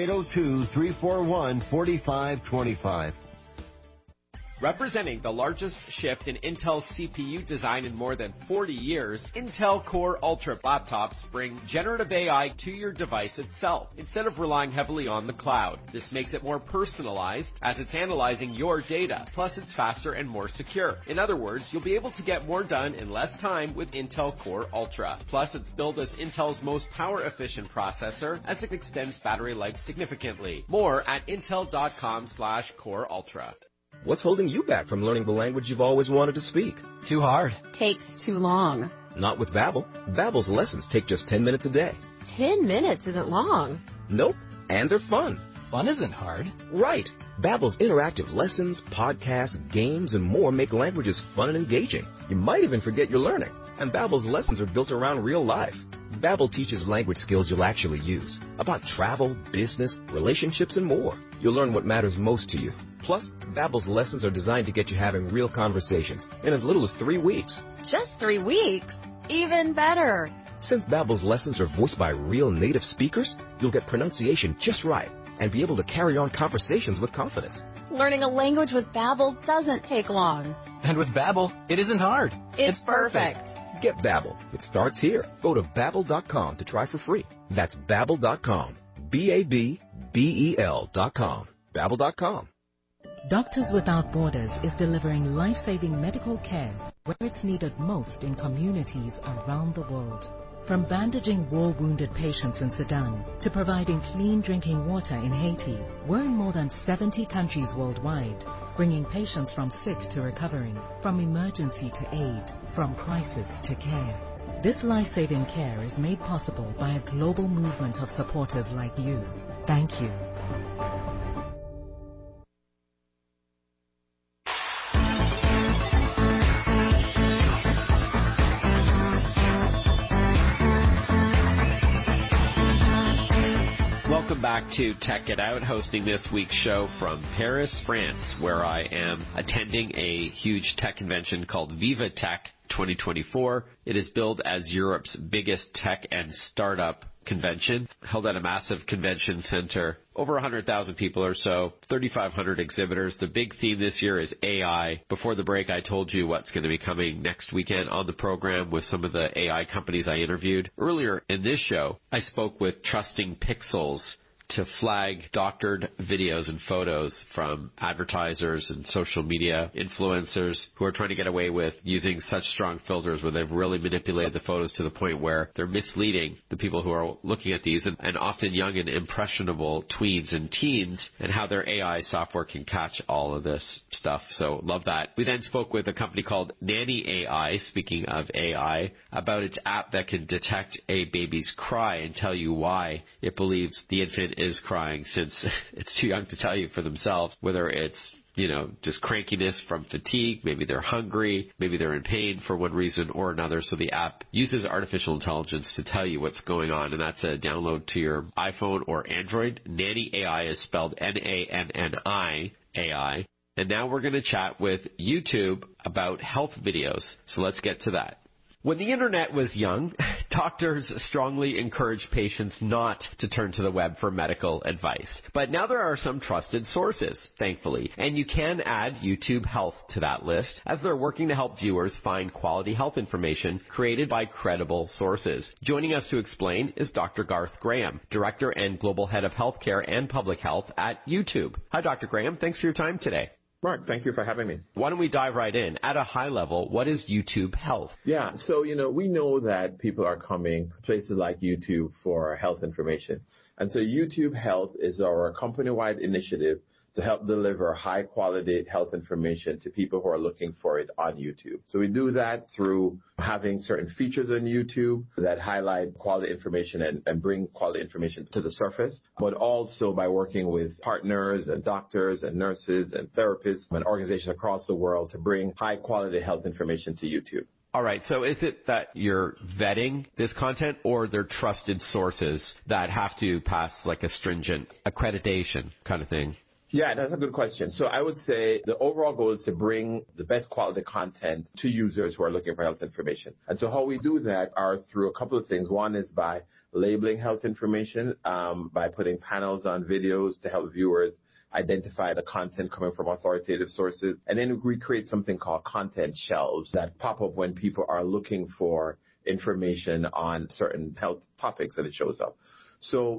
802-341-4525. Representing the largest shift in Intel CPU design in more than 40 years, Intel Core Ultra laptops bring generative AI to your device itself, instead of relying heavily on the cloud. This makes it more personalized, as it's analyzing your data. Plus, it's faster and more secure. In other words, you'll be able to get more done in less time with Intel Core Ultra. Plus, it's billed as Intel's most power-efficient processor, as it extends battery life significantly. More at intel.com/Core Ultra. What's holding you back from learning the language you've always wanted to speak? Too hard. Takes too long. Not with Babbel. Babbel's lessons take just 10 minutes a day. 10 minutes isn't long. Nope. And they're fun. Fun isn't hard. Right. Babbel's interactive lessons, podcasts, games, and more make languages fun and engaging. You might even forget you're learning. And Babbel's lessons are built around real life. Babbel teaches language skills you'll actually use. About travel, business, relationships, and more. You'll learn what matters most to you. Plus, Babbel's lessons are designed to get you having real conversations in as little as 3 weeks. Just 3 weeks? Even better. Since Babbel's lessons are voiced by real native speakers, you'll get pronunciation just right and be able to carry on conversations with confidence. Learning a language with Babbel doesn't take long. And with Babbel, it isn't hard. It's perfect. Get Babbel. It starts here. Go to Babbel.com to try for free. That's Babbel.com. BABBEL.com. Babbel.com. Doctors Without Borders is delivering life-saving medical care where it's needed most in communities around the world. From bandaging war-wounded patients in Sudan to providing clean drinking water in Haiti, we're in more than 70 countries worldwide, bringing patients from sick to recovering, from emergency to aid, from crisis to care. This life-saving care is made possible by a global movement of supporters like you. Thank you. Welcome back to Tech It Out, hosting this week's show from Paris, France, where I am attending a huge tech convention called Viva Tech 2024. It is billed as Europe's biggest tech and startup convention, held at a massive convention center. Over 100,000 people or so, 3,500 exhibitors. The big theme this year is AI. Before the break, I told you what's going to be coming next weekend on the program with some of the AI companies I interviewed. Earlier in this show, I spoke with Trusting Pixels to flag doctored videos and photos from advertisers and social media influencers who are trying to get away with using such strong filters where they've really manipulated the photos to the point where they're misleading the people who are looking at these, and often young and impressionable tweens and teens, and how their AI software can catch all of this stuff. So love that. We then spoke with a company called Nanny AI, speaking of AI, about its app that can detect a baby's cry and tell you why it believes the infant is crying, since it's too young to tell you for themselves, whether it's just crankiness from fatigue, maybe they're hungry, maybe they're in pain for one reason or another. So the app uses artificial intelligence to tell you what's going on, and that's a download to your iPhone or Android. Nanny AI is spelled Nanni AI. And now we're going to chat with YouTube about health videos. So let's get to that. When the internet was young, doctors strongly encouraged patients not to turn to the web for medical advice. But now there are some trusted sources, thankfully, and you can add YouTube Health to that list, as they're working to help viewers find quality health information created by credible sources. Joining us to explain is Dr. Garth Graham, Director and Global Head of Healthcare and Public Health at YouTube. Hi, Dr. Graham. Thanks for your time today. Mark, thank you for having me. Why don't we dive right in? At a high level, what is YouTube Health? Yeah, so, we know that people are coming to places like YouTube for health information. And so YouTube Health is our company-wide initiative to help deliver high-quality health information to people who are looking for it on YouTube. So we do that through having certain features on YouTube that highlight quality information and bring quality information to the surface, but also by working with partners and doctors and nurses and therapists and organizations across the world to bring high-quality health information to YouTube. All right. So is it that you're vetting this content, or they're trusted sources that have to pass like a stringent accreditation kind of thing? Yeah, that's a good question. So I would say the overall goal is to bring the best quality content to users who are looking for health information. And so how we do that are through a couple of things. One is by labeling health information, by putting panels on videos to help viewers identify the content coming from authoritative sources. And then we create something called content shelves that pop up when people are looking for information on certain health topics, and it shows up. So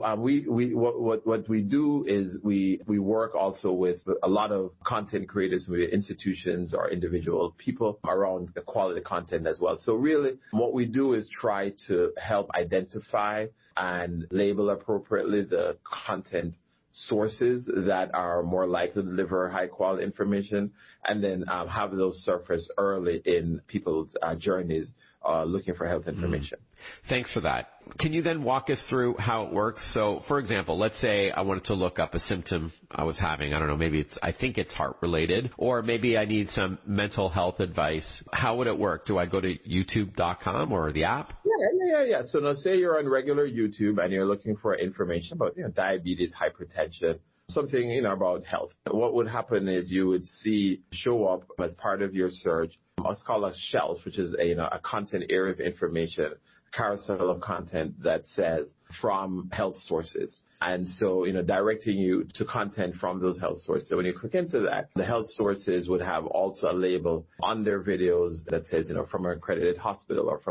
what we do is we work also with a lot of content creators, maybe institutions or individual people around the quality content as well. So really what we do is try to help identify and label appropriately the content sources that are more likely to deliver high quality information, and then have those surface early in people's journeys looking for health information. Thanks for that. Can you then walk us through how it works? So, for example, let's say I wanted to look up a symptom I was having. I don't know, I think it's heart related, or maybe I need some mental health advice. How would it work? Do I go to youtube.com or the app? Yeah. So now say you're on regular YouTube and you're looking for information about diabetes, hypertension, something about health. What would happen is you would show up as part of your search what's called a shelf, which is a content area of information, carousel of content that says from health sources. And so, directing you to content from those health sources. So when you click into that, the health sources would have also a label on their videos that says, from an accredited hospital or from a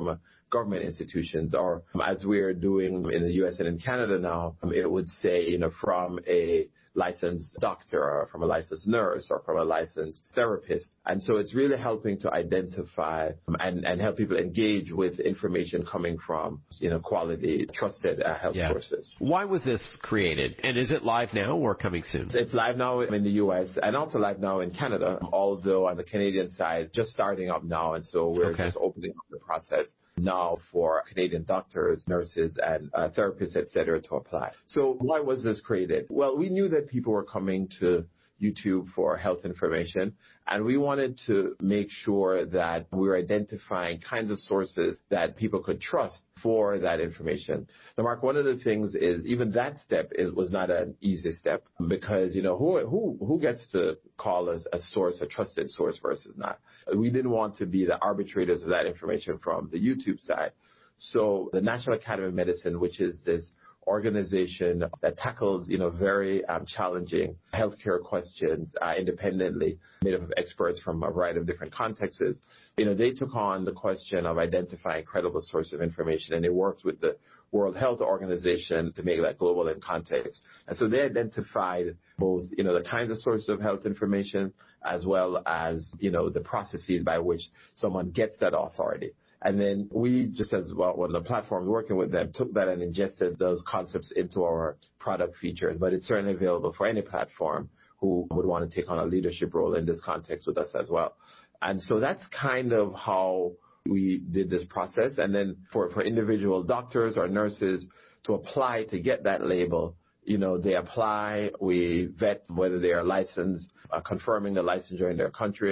government institutions, or as we're doing in the U.S. and in Canada now, it would say, from a licensed doctor or from a licensed nurse or from a licensed therapist. And so it's really helping to identify and help people engage with information coming from, quality, trusted health sources. Why was this created? And is it live now or coming soon? It's live now in the U.S. and also live now in Canada, although on the Canadian side, just starting up now. And so we're just opening up the process now for Canadian doctors, nurses, and therapists, et cetera, to apply. So why was this created? Well, we knew that people were coming to YouTube for health information, and we wanted to make sure that we were identifying kinds of sources that people could trust for that information. Now, Mark, one of the things is even that step was not an easy step because, who gets to call a source a trusted source versus not? We didn't want to be the arbitrators of that information from the YouTube side. So the National Academy of Medicine, which is this organization that tackles, very challenging healthcare questions independently, made up of experts from a variety of different contexts. They took on the question of identifying credible source of information, and they worked with the World Health Organization to make that global in context. And so they identified both, the kinds of sources of health information as well as, the processes by which someone gets that authority. And then we just as well, when the platform working with them, took that and ingested those concepts into our product features. But it's certainly available for any platform who would want to take on a leadership role in this context with us as well. And so that's kind of how we did this process. And then for individual doctors or nurses to apply to get that label, they apply, we vet whether they are licensed, confirming the licensure in their country,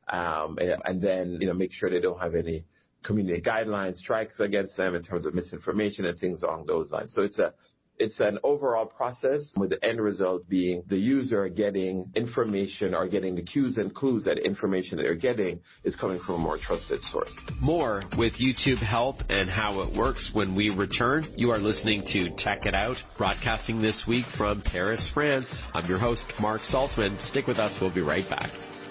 and then, make sure they don't have any community guidelines, strikes against them in terms of misinformation and things along those lines. So it's an overall process with the end result being the user getting information or getting the cues and clues that information that they're getting is coming from a more trusted source. More with YouTube Health and how it works when we return. You are listening to Tech It Out, broadcasting this week from Paris, France. I'm your host, Mark Saltzman. Stick with us. We'll be right back.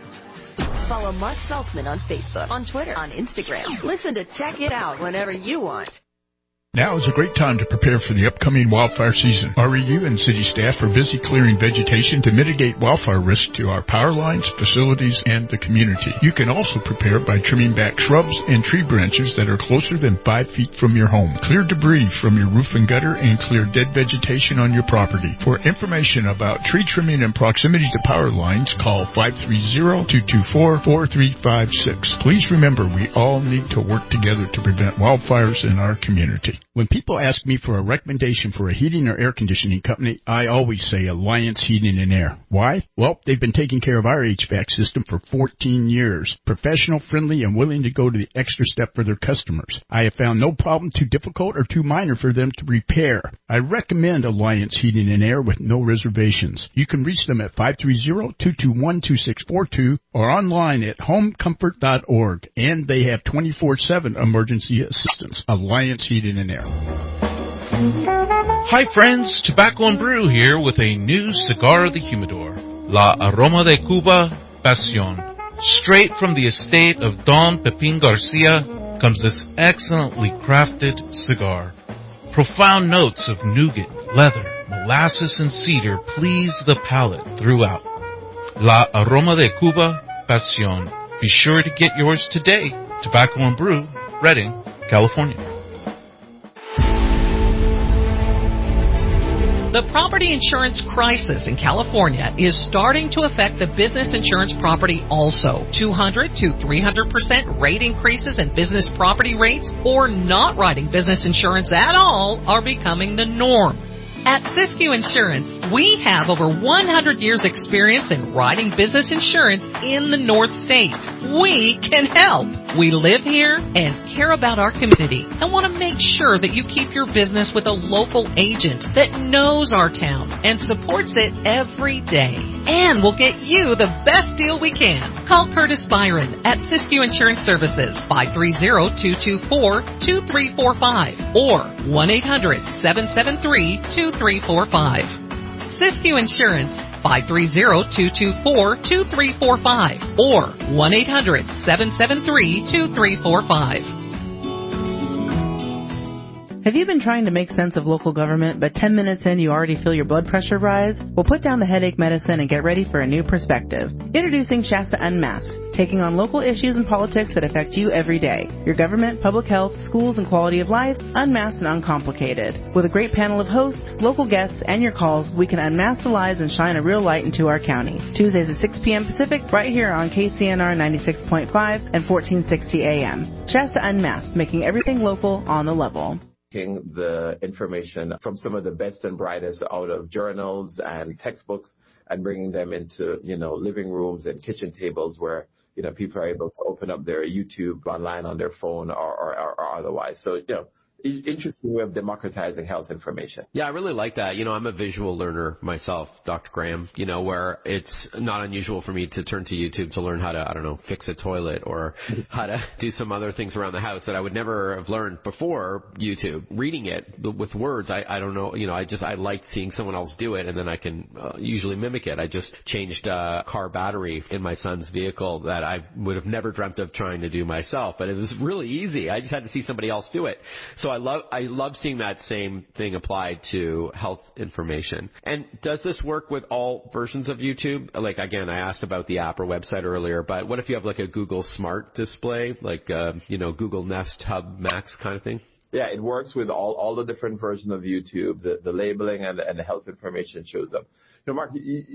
Follow Mark Saltzman on Facebook, on Twitter, on Instagram. Listen to Check It Out whenever you want. Now is a great time to prepare for the upcoming wildfire season. REU and city staff are busy clearing vegetation to mitigate wildfire risk to our power lines, facilities, and the community. You can also prepare by trimming back shrubs and tree branches that are closer than 5 feet from your home. Clear debris from your roof and gutter and clear dead vegetation on your property. For information about tree trimming and proximity to power lines, call 530-224-4356. Please remember, we all need to work together to prevent wildfires in our community. When people ask me for a recommendation for a heating or air conditioning company, I always say Alliance Heating and Air. Why? Well, they've been taking care of our HVAC system for 14 years. Professional, friendly, and willing to go to the extra step for their customers. I have found no problem too difficult or too minor for them to repair. I recommend Alliance Heating and Air with no reservations. You can reach them at 530-221-2642 or online at homecomfort.org. And they have 24/7 emergency assistance. Alliance Heating and Air. Hi friends, Tobacco and Brew here with a new cigar of the humidor, La Aroma de Cuba Pasión. Straight from the estate of Don Pepin Garcia comes this excellently crafted cigar. Profound notes of nougat, leather, molasses, and cedar please the palate throughout. La Aroma de Cuba Pasión. Be sure to get yours today. Tobacco and Brew, Redding, California. The property insurance crisis in California is starting to affect the business insurance property also. 200 to 300% rate increases in business property rates or not writing business insurance at all are becoming the norm. At Siskiyou Insurance, we have over 100 years experience in writing business insurance in the North State. We can help. We live here and care about our community and want to make sure that you keep your business with a local agent that knows our town and supports it every day. And we'll get you the best deal we can. Call Curtis Byron at Siskiyou Insurance Services, 530-224-2345 or 1-800-773-2345. Siskiyou Insurance, 530-224-2345 or 1-800-773-2345. Have you been trying to make sense of local government, but 10 minutes in you already feel your blood pressure rise? Well, put down the headache medicine and get ready for a new perspective. Introducing Shasta Unmasked, taking on local issues and politics that affect you every day. Your government, public health, schools, and quality of life, unmasked and uncomplicated. With a great panel of hosts, local guests, and your calls, we can unmask the lies and shine a real light into our county. Tuesdays at 6 p.m. Pacific, right here on KCNR 96.5 and 1460 AM. Shasta Unmasked, making everything local on the level. The information from some of the best and brightest out of journals and textbooks and bringing them into, living rooms and kitchen tables where, people are able to open up their YouTube online on their phone or otherwise. So, interesting way of democratizing health information. Yeah, I really like that. I'm a visual learner myself, Dr. Graham, where it's not unusual for me to turn to YouTube to learn how to, fix a toilet or how to do some other things around the house that I would never have learned before YouTube. Reading it with words, I don't know, I like seeing someone else do it, and then I can usually mimic it. I just changed a car battery in my son's vehicle that I would have never dreamt of trying to do myself, but it was really easy. I just had to see somebody else do it. So I love seeing that same thing applied to health information. And does this work with all versions of YouTube? Like, again, I asked about the app or website earlier, but what if you have like a Google Smart display, like, Google Nest Hub Max kind of thing? Yeah, it works with all the different versions of YouTube. The labeling and the health information shows up. Mark,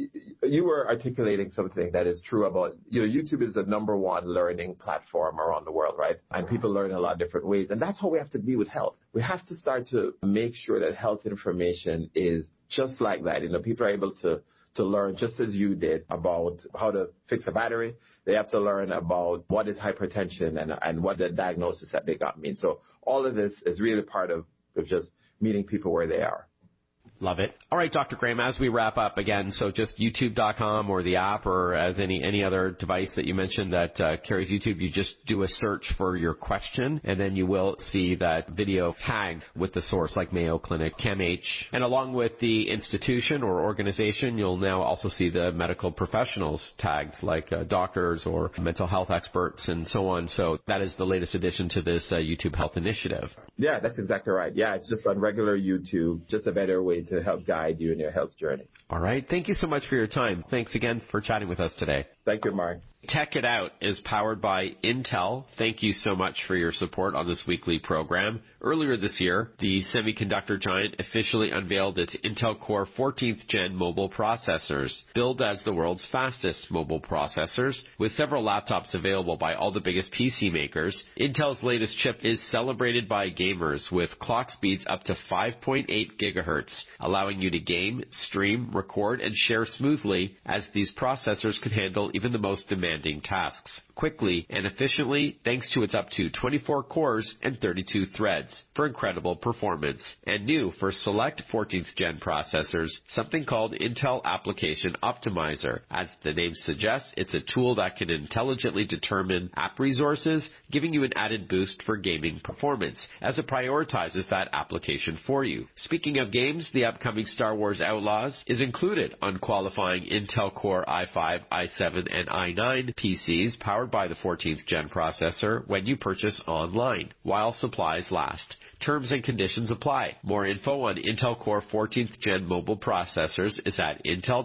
you were articulating something that is true about, YouTube is the number one learning platform around the world, right? And people learn in a lot of different ways. And that's how we have to be with health. We have to start to make sure that health information is just like that. People are able to learn just as you did about how to fix a battery. They have to learn about what is hypertension and what the diagnosis that they got means. So all of this is really part of just meeting people where they are. Love it. All right, Dr. Graham, as we wrap up again, so just youtube.com or the app or as any other device that you mentioned that carries YouTube, you just do a search for your question, and then you will see that video tagged with the source like Mayo Clinic, CAMH. And along with the institution or organization, you'll now also see the medical professionals tagged like doctors or mental health experts and so on. So that is the latest addition to this YouTube Health Initiative. Yeah, that's exactly right. Yeah, it's just on regular YouTube, just a better way to help guide you in your health journey. All right. Thank you so much for your time. Thanks again for chatting with us today. Thank you, Mark. Tech It Out is powered by Intel. Thank you so much for your support on this weekly program. Earlier this year, the semiconductor giant officially unveiled its Intel Core 14th Gen mobile processors, billed as the world's fastest mobile processors. With several laptops available by all the biggest PC makers, Intel's latest chip is celebrated by gamers with clock speeds up to 5.8 gigahertz, allowing you to game, stream, record, and share smoothly, as these processors can handle even the most demanding tasks quickly and efficiently thanks to its up to 24 cores and 32 threads for incredible performance. And new for select 14th Gen processors, something called Intel Application Optimizer. As the name suggests, it's a tool that can intelligently determine app resources, giving you an added boost for gaming performance as it prioritizes that application for you. Speaking of games, the upcoming Star Wars Outlaws is included on qualifying Intel Core i5, i7, and i9 PCs powered by the 14th Gen processor when you purchase online, while supplies last. Terms and conditions apply. More info on Intel Core 14th Gen mobile processors is at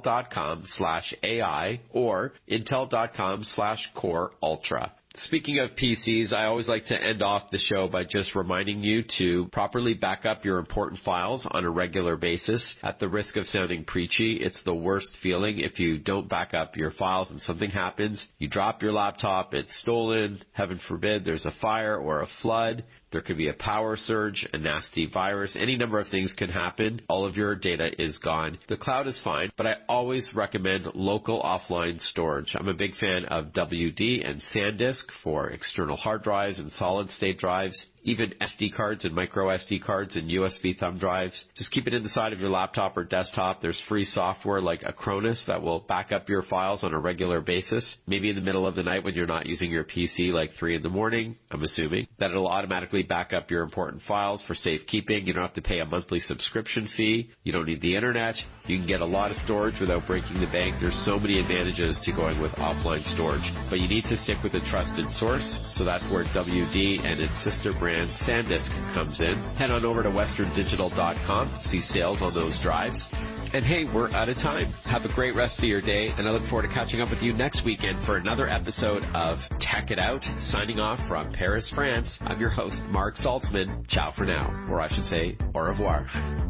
intel.com/AI or intel.com/Core Ultra. Speaking of PCs, I always like to end off the show by just reminding you to properly back up your important files on a regular basis. At the risk of sounding preachy, it's the worst feeling if you don't back up your files and something happens. You drop your laptop, it's stolen, heaven forbid there's a fire or a flood. There could be a power surge, a nasty virus, any number of things can happen. All of your data is gone. The cloud is fine, but I always recommend local offline storage. I'm a big fan of WD and SanDisk for external hard drives and solid state drives. Even SD cards and micro SD cards and USB thumb drives. Just keep it inside of your laptop or desktop. There's free software like Acronis that will back up your files on a regular basis. Maybe in the middle of the night when you're not using your PC, like 3 in the morning, I'm assuming, that it'll automatically back up your important files for safekeeping. You don't have to pay a monthly subscription fee. You don't need the internet. You can get a lot of storage without breaking the bank. There's so many advantages to going with offline storage. But you need to stick with a trusted source, so that's where WD and its sister brand and SanDisk comes in. Head on over to westerndigital.com to see sales on those drives. And hey, we're out of time. Have a great rest of your day, and I look forward to catching up with you next weekend for another episode of Tech It Out. Signing off from Paris, France, I'm your host, Mark Saltzman. Ciao for now, or I should say, au revoir.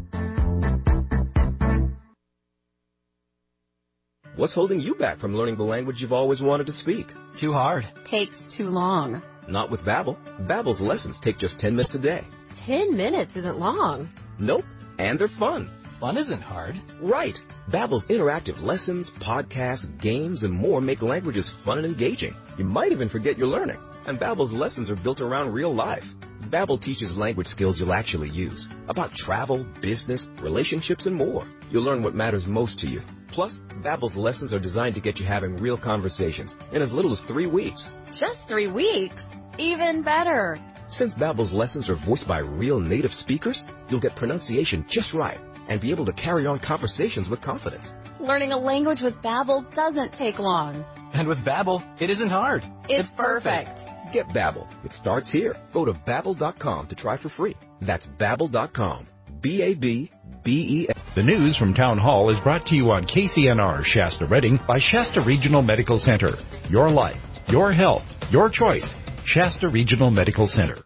What's holding you back from learning the language you've always wanted to speak? Too hard. Takes too long. Not with Babbel. Babbel's lessons take just 10 minutes a day. 10 minutes isn't long. Nope, and they're fun. Fun isn't hard. Right. Babbel's interactive lessons, podcasts, games, and more make languages fun and engaging. You might even forget you're learning. And Babbel's lessons are built around real life. Babbel teaches language skills you'll actually use. About travel, business, relationships, and more. You'll learn what matters most to you. Plus, Babbel's lessons are designed to get you having real conversations in as little as 3 weeks. Just 3 weeks? Even better. Since Babbel's lessons are voiced by real native speakers, you'll get pronunciation just right and be able to carry on conversations with confidence. Learning a language with Babbel doesn't take long. And with Babbel, it isn't hard. It's perfect. Get Babbel. It starts here. Go to Babbel.com to try for free. That's Babbel.com. Babbel. The news from Town Hall is brought to you on KCNR Shasta Redding by Shasta Regional Medical Center. Your life, your health, your choice. Shasta Regional Medical Center.